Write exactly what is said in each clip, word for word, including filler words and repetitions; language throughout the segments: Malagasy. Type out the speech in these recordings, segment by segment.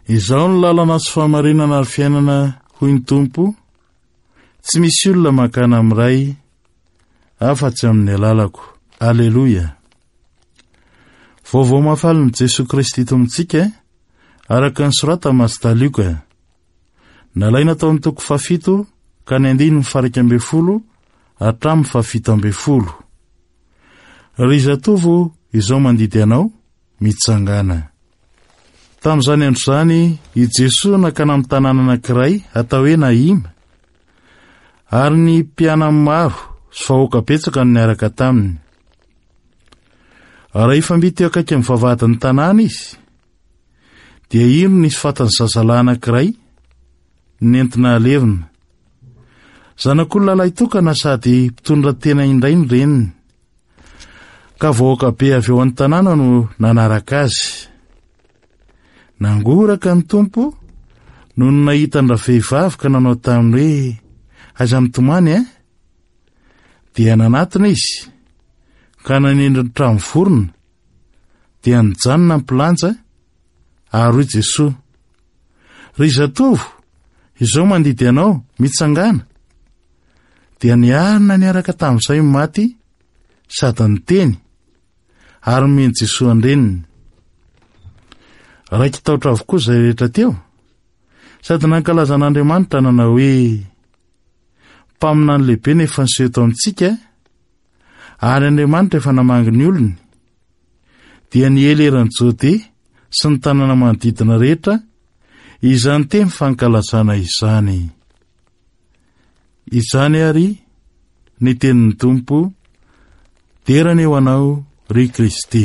Izao ny lalana sy fahamarinana ary fiainana hoy ny Tompo, tsy misy olona makana amiray afa-tsy amin'ny alalako. Aleloia. Vaovao mahafaly ny Jesosy Kristy eto amintsika araka ny sorata Mastalioka. Nalaina tao amin'ny toko fahafito ka ny andiny ny faraka ambe folo hatramin'ny fahafito ambe folo. Ry zatovo izao mandidy anao mitsangana. Tamin'izany andro zany i Jesosy nakana amin'ny tanàna anankiray atao hoe Naima, ary ny mpiana maro sy vahoaka betsaka no niaraka taminy. Raha ifambity eo akaiky amin'ny vavahadin'ny tanàna izy, dia ino nisy fatany zazalahy anankiray nentina alevina. Zanak'olona lay tokana sady mpitondra tena indray ny reniny, ka vahoaka be avy eo amin'ny tanàna no nanaraka azy. Nangoraka ny Tompo no nahita ny vehivavy ka nanao taminy hoe aiza mitomany eh? Dia nanatona izy ka nanendry ny trano vorona, dia nijanona ny pilanja ary hoy Jesosy, ry zatovo izao mandidy anao mitsangana. Dia niarina niaraka tamin'izay maty sady niteny ary meny Jesosy andreniny. Raiky taotra avokoa izay rehetra teo, sady nankalaza an'Andriamanitra nanao hoe mpamina ny lehibe nefa niseho eto amintsika, ary Andriamanitra efa namangy ny olony. Dia nieleran'ny Jode sy ny tanàna manodidina rehetra izany teny fankalazana izany. Izany ary ny tenin'ny Tompo, derany eo anao ry Kristy.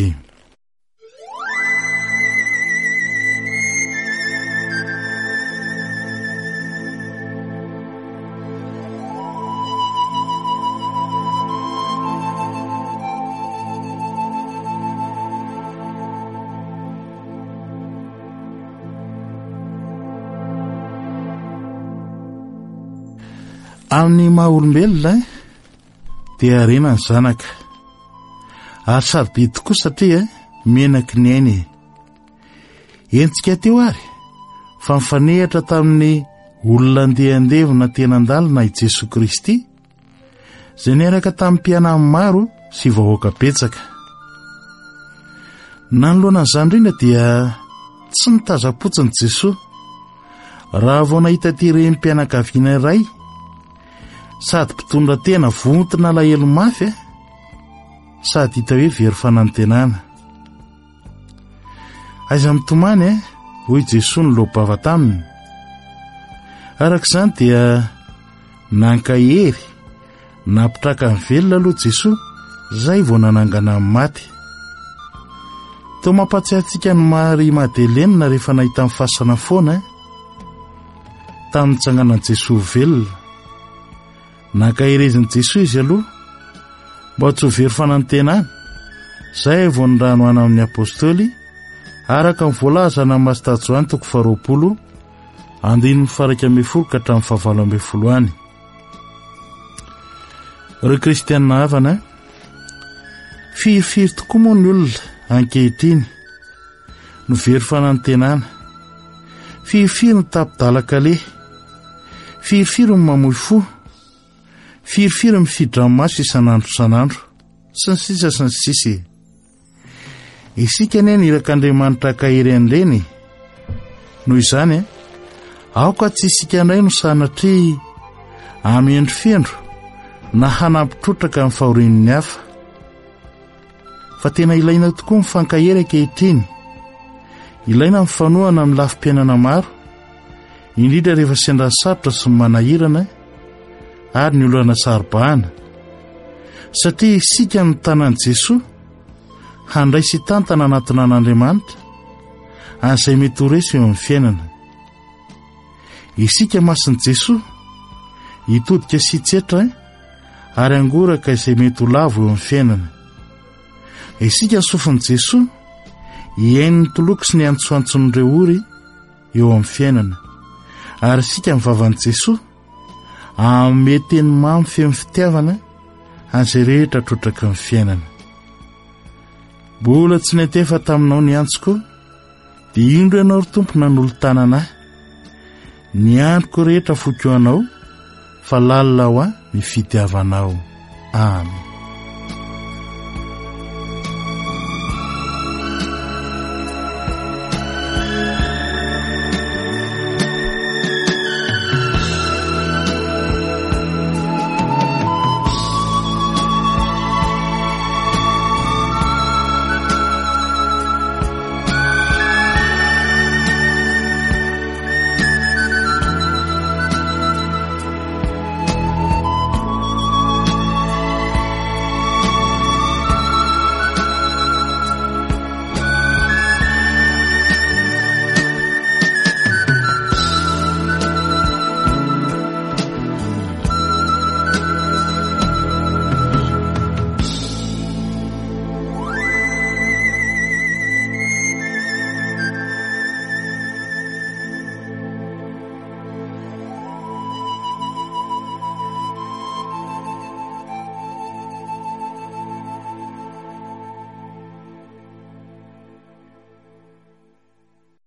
Amin'ny maha olombelona dia arena ny zanaka, ary sarobidy tokoa satria menaky ny ainy. Entsika teo ary fa mifanehatra tamin'ny olona andehandevina tena andalina i Jesosy Kristy, izay niaraka tamin'ny mpianany maro sy vahoaka betsaka. Nanoloana an'izany rindra dia tsy nitaza-potsiny Jesosy raha vao nahita ty renim-pianakaviana iray sady mpitondra tena vontina lahelo mafy, sady hita hoe very fanantenana. Aiza mitomany hoy Jesosy ny loham-bava taminy. Arak'izany dia nankahery nampitraka ny velona aloha Jesosy zay vao nanangana amin'ny maty. Tao mampatsiahy antsika ny Maria Madelena rehefa nahita ny fasana foana tamin'ny nitsanganan Jesosy velona. Nankahereziny Jesosy izy aloha mba tsy ho very fanantenana, zay vao nirano ana amin'ny apôstôly araka ny voalaza na Masitajoany toko faharoapolo andiny ny faraka ambe folo ka hatramin'ny fahavalo ambe folo any. Ry kristianina havana, firifiry tokoa moa ny olona ankehitriny no very fanantenana, firifiry ny tapidalakale, firifiry ny mamoy fo, firifiry mifidra maso isan'andro isan'andro sy ny sisa sy ny sisy. Isika ne nirak'Andriamanitra kahery an'ireny. Noho izany aoka tsy isika indray no sanatria amiendro fendro na hanampitrotraka amin'ny fahorian'ny hafa, fa tena ilaina tokoa mifankahery ankehitriny. Ilaina mifanohana amin'ny lafim-piainana maro, indrindra rehefa sendra sarotra sy manahirana ary ny olana saribahana, satria isika ny tanan'i Jesosy handray sy tantana anatina an'Andriamanitra an'izay mety ho resy eo amin'ny fiainana. Isika masin'i Jesosy hitodika sy tsetra ary angoraka izay mety ho lavo eo amin'ny fiainana. Isika sofin'i Jesosy hiainy ny toloky sy ny antsoantson'ireo ory eo amin'ny fiainana, ary isika ny vavan'i Jesosy ameteny mamy feo amin'ny fitiavana an'izay rehetra trotraka ny fiainana. Mbola tsy natefa taminao ny antsoko dia indro ianao ry Tompo nanolotanana ahy. Ny androko rehetra fokoanao fa lalina ho aho ny fitiavanao. Amen.